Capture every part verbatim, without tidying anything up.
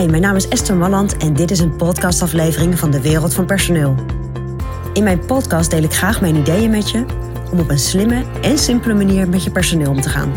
Hi, mijn naam is Esther Malland en dit is een podcastaflevering van de Wereld van Personeel. In mijn podcast deel ik graag mijn ideeën met je om op een slimme en simpele manier met je personeel om te gaan.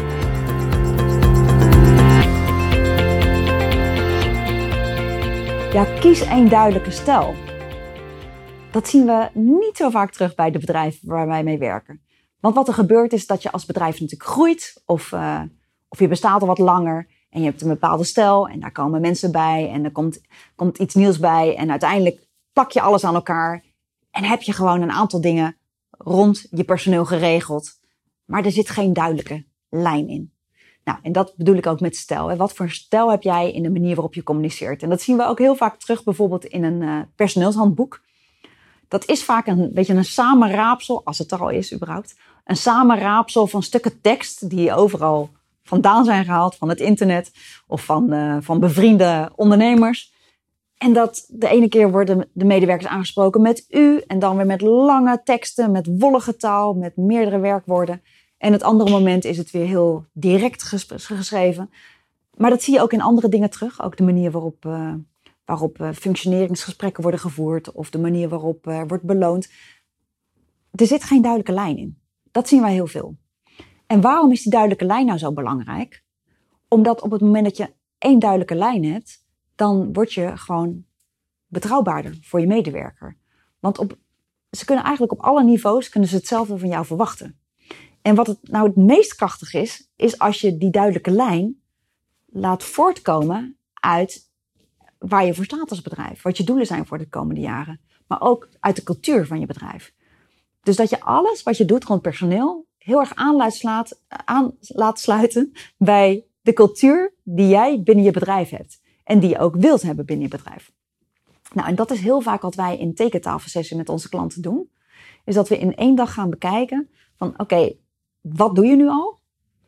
Ja, kies één duidelijke stijl. Dat zien we niet zo vaak terug bij de bedrijven waar wij mee werken. Want wat er gebeurt is dat je als bedrijf natuurlijk groeit of, uh, of je bestaat al wat langer en je hebt een bepaalde stijl en daar komen mensen bij en er komt, komt iets nieuws bij en uiteindelijk plak je alles aan elkaar en heb je gewoon een aantal dingen rond je personeel geregeld. Maar er zit geen duidelijke lijn in. Nou, en dat bedoel ik ook met stijl. Hè. Wat voor stijl heb jij in de manier waarop je communiceert? En dat zien we ook heel vaak terug bijvoorbeeld in een uh, personeelshandboek. Dat is vaak een beetje een samenraapsel, als het er al is überhaupt. Een samenraapsel van stukken tekst die overal vandaan zijn gehaald. Van het internet of van, uh, van bevriende ondernemers. En dat de ene keer worden de medewerkers aangesproken met u. En dan weer met lange teksten, met wollige taal, met meerdere werkwoorden. En het andere moment is het weer heel direct geschreven. Maar dat zie je ook in andere dingen terug. Ook de manier waarop, uh, waarop uh, functioneringsgesprekken worden gevoerd. Of de manier waarop uh, wordt beloond. Er zit geen duidelijke lijn in. Dat zien wij heel veel. En waarom is die duidelijke lijn nou zo belangrijk? Omdat op het moment dat je één duidelijke lijn hebt, dan word je gewoon betrouwbaarder voor je medewerker. Want op, ze kunnen eigenlijk op alle niveaus kunnen ze hetzelfde van jou verwachten. En wat het nou het meest krachtig is, is als je die duidelijke lijn laat voortkomen uit waar je voor staat als bedrijf. Wat je doelen zijn voor de komende jaren. Maar ook uit de cultuur van je bedrijf. Dus dat je alles wat je doet rond personeel heel erg aan laat, slaat, aan laat sluiten bij de cultuur die jij binnen je bedrijf hebt. En die je ook wilt hebben binnen je bedrijf. Nou, en dat is heel vaak wat wij in tekentafelsessie met onze klanten doen. Is dat we in één dag gaan bekijken van oké, okay, wat doe je nu al?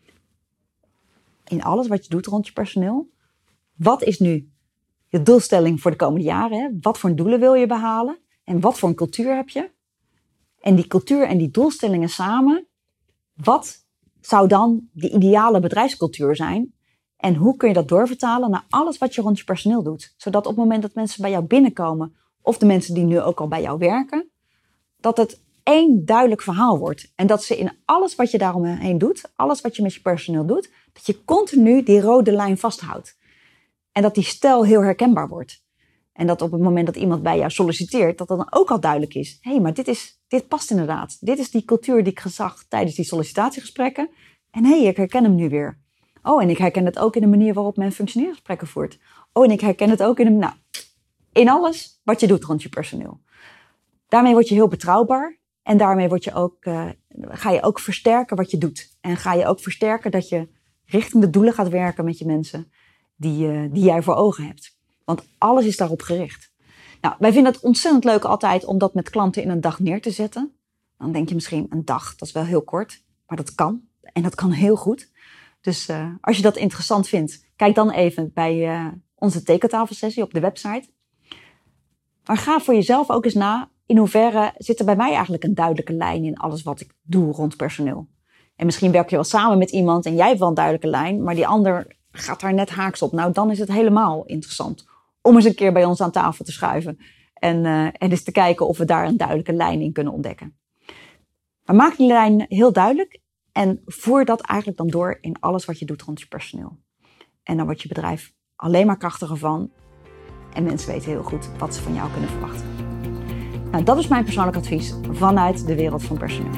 In alles wat je doet rond je personeel. Wat is nu je doelstelling voor de komende jaren? Hè? Wat voor doelen wil je behalen? En wat voor een cultuur heb je? En die cultuur en die doelstellingen samen. Wat zou dan de ideale bedrijfscultuur zijn? En hoe kun je dat doorvertalen naar alles wat je rond je personeel doet? Zodat op het moment dat mensen bij jou binnenkomen, of de mensen die nu ook al bij jou werken, dat het één duidelijk verhaal wordt. En dat ze in alles wat je daaromheen doet, alles wat je met je personeel doet, dat je continu die rode lijn vasthoudt. En dat die stijl heel herkenbaar wordt. En dat op het moment dat iemand bij jou solliciteert, dat dat dan ook al duidelijk is. Hé, hey, maar dit, is, dit past inderdaad. Dit is die cultuur die ik zag tijdens die sollicitatiegesprekken. En hé, hey, ik herken hem nu weer. Oh, en ik herken het ook in de manier waarop men functioneringsgesprekken voert. Oh, en ik herken het ook in de, nou, in alles wat je doet rond je personeel. Daarmee word je heel betrouwbaar. En daarmee word je ook, uh, ga je ook versterken wat je doet. En ga je ook versterken dat je richting de doelen gaat werken met je mensen die, uh, die jij voor ogen hebt. Want alles is daarop gericht. Nou, wij vinden het ontzettend leuk altijd om dat met klanten in een dag neer te zetten. Dan denk je misschien een dag, dat is wel heel kort. Maar dat kan. En dat kan heel goed. Dus uh, als je dat interessant vindt, kijk dan even bij uh, onze tekentafelsessie op de website. Maar ga voor jezelf ook eens na. In hoeverre zit er bij mij eigenlijk een duidelijke lijn in alles wat ik doe rond personeel? En misschien werk je wel samen met iemand en jij hebt wel een duidelijke lijn, maar die ander gaat daar net haaks op. Nou, dan is het helemaal interessant om eens een keer bij ons aan tafel te schuiven. En, uh, en eens te kijken of we daar een duidelijke lijn in kunnen ontdekken. Maar maak die lijn heel duidelijk en voer dat eigenlijk dan door in alles wat je doet rond je personeel. En dan wordt je bedrijf alleen maar krachtiger van. En mensen weten heel goed wat ze van jou kunnen verwachten. Nou, dat is mijn persoonlijk advies vanuit de wereld van personeel.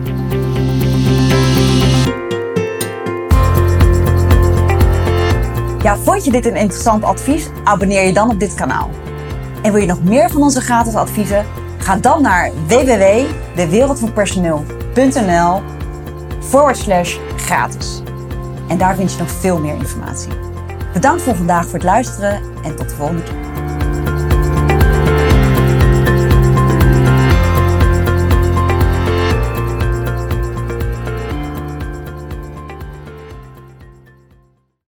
Ja, vond je dit een interessant advies? Abonneer je dan op dit kanaal. En wil je nog meer van onze gratis adviezen? Ga dan naar w w w punt de wereld van personeel punt n l forward slash gratis. En daar vind je nog veel meer informatie. Bedankt voor vandaag voor het luisteren en tot de volgende keer.